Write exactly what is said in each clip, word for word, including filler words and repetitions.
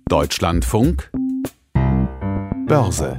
Deutschlandfunk Börse.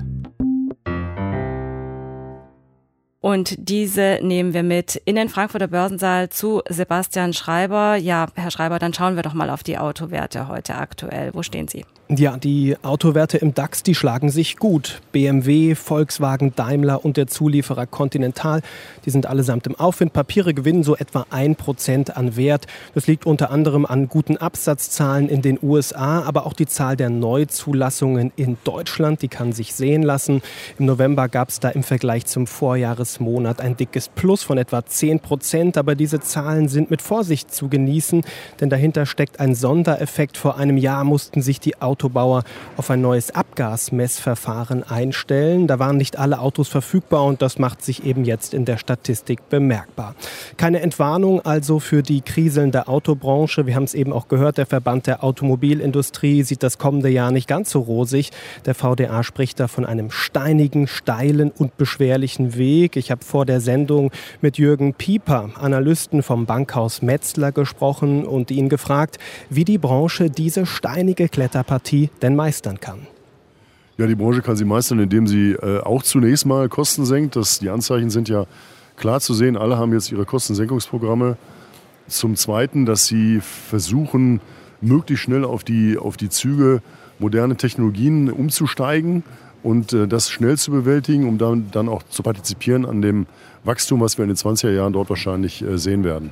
Und diese nehmen wir mit in den Frankfurter Börsensaal zu Sebastian Schreiber. Ja, Herr Schreiber, dann schauen wir doch mal auf die Autowerte heute aktuell. Wo stehen Sie? Ja, die Autowerte im DAX, die schlagen sich gut. B M W, Volkswagen, Daimler und der Zulieferer Continental, die sind allesamt im Aufwind. Papiere gewinnen so etwa ein Prozent an Wert. Das liegt unter anderem an guten Absatzzahlen in den U S A, aber auch die Zahl der Neuzulassungen in Deutschland, die kann sich sehen lassen. Im November gab es da im Vergleich zum Vorjahresmonat ein dickes Plus von etwa zehn Prozent. Aber diese Zahlen sind mit Vorsicht zu genießen, denn dahinter steckt ein Sondereffekt. Vor einem Jahr mussten sich die Autos Autobauer auf ein neues Abgasmessverfahren einstellen. Da waren nicht alle Autos verfügbar und das macht sich eben jetzt in der Statistik bemerkbar. Keine Entwarnung also für die kriselnde Autobranche. Wir haben es eben auch gehört, der Verband der Automobilindustrie sieht das kommende Jahr nicht ganz so rosig. Der V D A spricht da von einem steinigen, steilen und beschwerlichen Weg. Ich habe vor der Sendung mit Jürgen Pieper, Analysten vom Bankhaus Metzler, gesprochen und ihn gefragt, wie die Branche diese steinige Kletterpartie denn meistern kann. Ja, die Branche kann sie meistern, indem sie äh, auch zunächst mal Kosten senkt. Das, die Anzeichen sind ja klar zu sehen. Alle haben jetzt ihre Kostensenkungsprogramme. Zum Zweiten, dass sie versuchen, möglichst schnell auf die, auf die Züge moderne Technologien umzusteigen und äh, das schnell zu bewältigen, um dann, dann auch zu partizipieren an dem Wachstum, was wir in den zwanziger Jahren dort wahrscheinlich äh, sehen werden.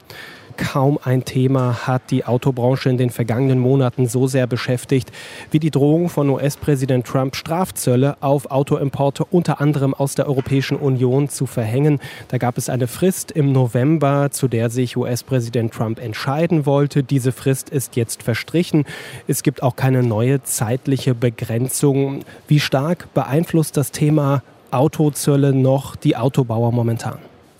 Kaum ein Thema hat die Autobranche in den vergangenen Monaten so sehr beschäftigt wie die Drohung von U S-Präsident Trump, Strafzölle auf Autoimporte unter anderem aus der Europäischen Union zu verhängen. Da gab es eine Frist im November, zu der sich U S-Präsident Trump entscheiden wollte. Diese Frist ist jetzt verstrichen. Es gibt auch keine neue zeitliche Begrenzung. Wie stark beeinflusst das Thema Autozölle noch die Autobauer momentan?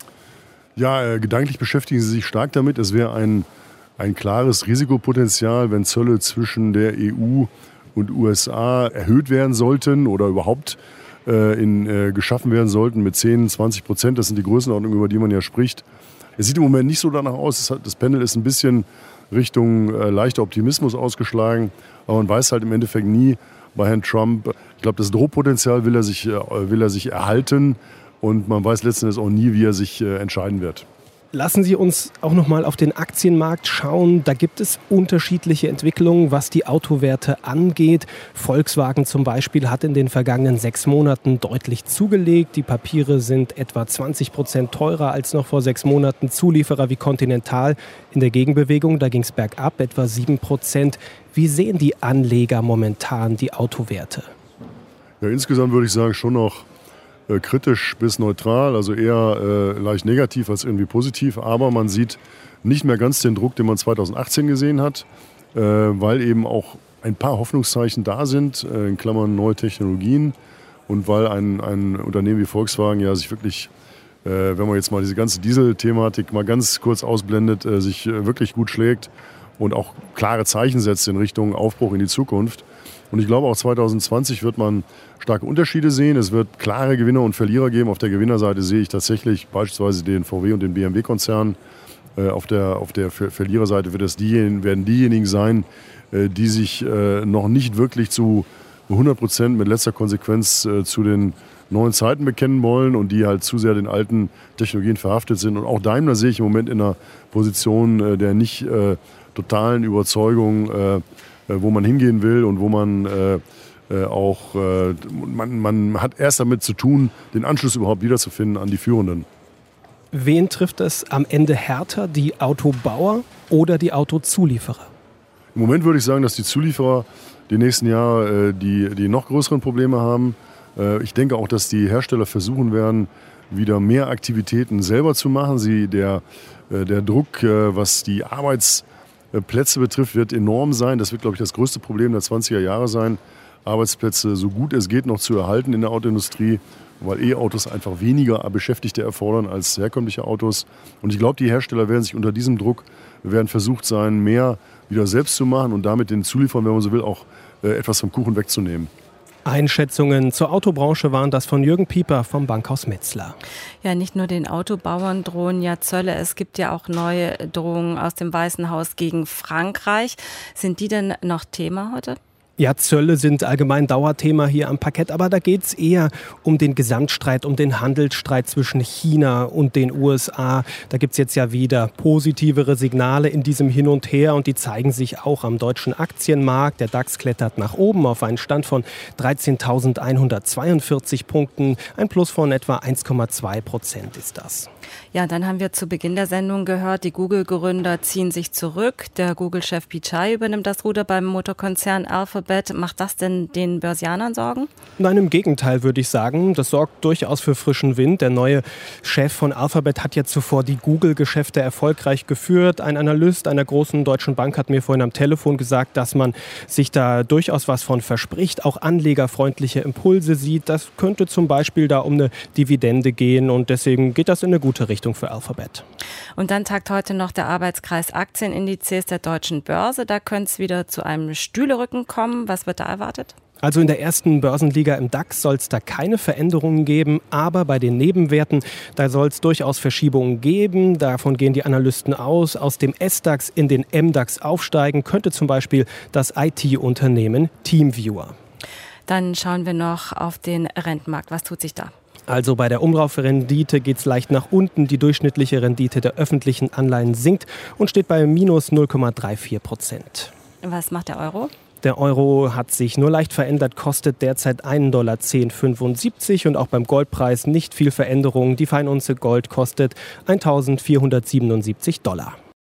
Ja, äh, gedanklich beschäftigen sie sich stark damit. Es wäre ein, ein klares Risikopotenzial, wenn Zölle zwischen der E U und U S A erhöht werden sollten oder überhaupt äh, in, äh, geschaffen werden sollten mit zehn, zwanzig Prozent. Das sind die Größenordnungen, über die man ja spricht. Es sieht im Moment nicht so danach aus. Das, hat, das Pendel ist ein bisschen Richtung äh, leichter Optimismus ausgeschlagen. Aber man weiß halt im Endeffekt nie bei Herrn Trump. Ich glaube, das Drohpotenzial will er sich, äh, will er sich erhalten. Und man weiß letzten Endes auch nie, wie er sich äh, entscheiden wird. Lassen Sie uns auch noch mal auf den Aktienmarkt schauen. Da gibt es unterschiedliche Entwicklungen, was die Autowerte angeht. Volkswagen zum Beispiel hat in den vergangenen sechs Monaten deutlich zugelegt. Die Papiere sind etwa zwanzig Prozent teurer als noch vor sechs Monaten. Zulieferer wie Continental in der Gegenbewegung, da ging es bergab, etwa sieben Prozent. Wie sehen die Anleger momentan die Autowerte? Ja, insgesamt würde ich sagen, schon noch Äh, kritisch bis neutral, also eher äh, leicht negativ als irgendwie positiv. Aber man sieht nicht mehr ganz den Druck, den man zweitausendachtzehn gesehen hat, äh, weil eben auch ein paar Hoffnungszeichen da sind, äh, in Klammern neue Technologien und weil ein, ein Unternehmen wie Volkswagen ja sich wirklich, äh, wenn man jetzt mal diese ganze Diesel-Thematik mal ganz kurz ausblendet, äh, sich äh, wirklich gut schlägt und auch klare Zeichen setzt in Richtung Aufbruch in die Zukunft. Und ich glaube, auch zweitausendzwanzig wird man starke Unterschiede sehen. Es wird klare Gewinner und Verlierer geben. Auf der Gewinnerseite sehe ich tatsächlich beispielsweise den V W und den B M W-Konzern. Äh, auf der, auf der Ver- Verliererseite wird es diejenigen, werden diejenigen sein, äh, die sich äh, noch nicht wirklich zu hundert Prozent mit letzter Konsequenz äh, zu den neuen Zeiten bekennen wollen und die halt zu sehr den alten Technologien verhaftet sind. Und auch Daimler sehe ich im Moment in einer Position äh, der nicht äh, totalen Überzeugung, äh, wo man hingehen will und wo man äh, äh, auch, äh, man, man hat erst damit zu tun, den Anschluss überhaupt wiederzufinden an die Führenden. Wen trifft es am Ende härter, die Autobauer oder die Autozulieferer? Im Moment würde ich sagen, dass die Zulieferer die nächsten Jahre äh, die, die noch größeren Probleme haben. Äh, ich denke auch, dass die Hersteller versuchen werden, wieder mehr Aktivitäten selber zu machen. Sie, der, äh, der Druck, äh, was die Arbeits Plätze betrifft, wird enorm sein. Das wird, glaube ich, das größte Problem der zwanziger Jahre sein, Arbeitsplätze so gut es geht noch zu erhalten in der Autoindustrie, weil E-Autos einfach weniger Beschäftigte erfordern als herkömmliche Autos. Und ich glaube, die Hersteller werden sich unter diesem Druck, werden versucht sein, mehr wieder selbst zu machen und damit den Zulieferern, wenn man so will, auch äh, etwas vom Kuchen wegzunehmen. Einschätzungen zur Autobranche waren das von Jürgen Pieper vom Bankhaus Metzler. Ja, nicht nur den Autobauern drohen ja Zölle, es gibt ja auch neue Drohungen aus dem Weißen Haus gegen Frankreich. Sind die denn noch Thema heute? Ja, Zölle sind allgemein Dauerthema hier am Parkett, aber da geht es eher um den Gesamtstreit, um den Handelsstreit zwischen China und den U S A. Da gibt es jetzt ja wieder positivere Signale in diesem Hin und Her und die zeigen sich auch am deutschen Aktienmarkt. Der DAX klettert nach oben auf einen Stand von dreizehntausendeinhundertzweiundvierzig Punkten. Ein Plus von etwa eins Komma zwei Prozent ist das. Ja, dann haben wir zu Beginn der Sendung gehört, die Google-Gründer ziehen sich zurück. Der Google-Chef Pichai übernimmt das Ruder beim Motorkonzern Alphabet. Macht das denn den Börsianern Sorgen? Nein, im Gegenteil würde ich sagen. Das sorgt durchaus für frischen Wind. Der neue Chef von Alphabet hat ja zuvor die Google-Geschäfte erfolgreich geführt. Ein Analyst einer großen deutschen Bank hat mir vorhin am Telefon gesagt, dass man sich da durchaus was von verspricht, auch anlegerfreundliche Impulse sieht. Das könnte zum Beispiel da um eine Dividende gehen und deswegen geht das in eine gute Richtung für Alphabet. Und dann tagt heute noch der Arbeitskreis Aktienindizes der Deutschen Börse. Da könnte es wieder zu einem Stühlerücken kommen. Was wird da erwartet? Also in der ersten Börsenliga im DAX soll es da keine Veränderungen geben, aber bei den Nebenwerten, da soll es durchaus Verschiebungen geben. Davon gehen die Analysten aus. Aus dem S DAX in den M DAX aufsteigen könnte zum Beispiel das I T-Unternehmen TeamViewer. Dann schauen wir noch auf den Rentenmarkt. Was tut sich da? Also bei der Umlaufrendite geht es leicht nach unten. Die durchschnittliche Rendite der öffentlichen Anleihen sinkt und steht bei minus null Komma vierunddreißig Prozent. Was macht der Euro? Der Euro hat sich nur leicht verändert, kostet derzeit einen Dollar zehn Komma fünfundsiebzig und auch beim Goldpreis nicht viel Veränderung. Die Feinunze Gold kostet eintausendvierhundertsiebenundsiebzig Dollar.